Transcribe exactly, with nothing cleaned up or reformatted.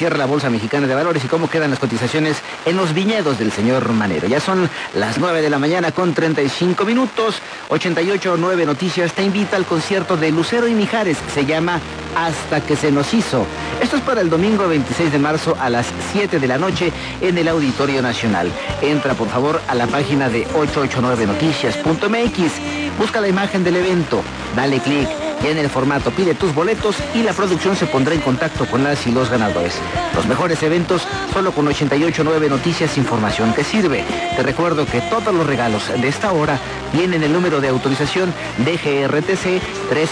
cierra la Bolsa Mexicana de Valores y cómo quedan las cotizaciones en los viñedos del señor Manero. Ya son las nueve de la mañana con treinta y cinco minutos. ochenta y ocho punto nueve Noticias te invita al concierto de Lucero y Mijares. Se llama Hasta que se nos hizo. Esto es para el domingo veintiséis de marzo a las siete de la noche en el Auditorio Nacional. Entra por favor a la página de ochocientos ochenta y nueve noticias punto m x. Busca la imagen del evento, dale clic en el formato, pide tus boletos y la producción se pondrá en contacto con las y los ganadores. Los mejores eventos solo con ochenta y ocho punto nueve Noticias, información que sirve. Te recuerdo que todos los regalos de esta hora tienen el número de autorización D G R T C tres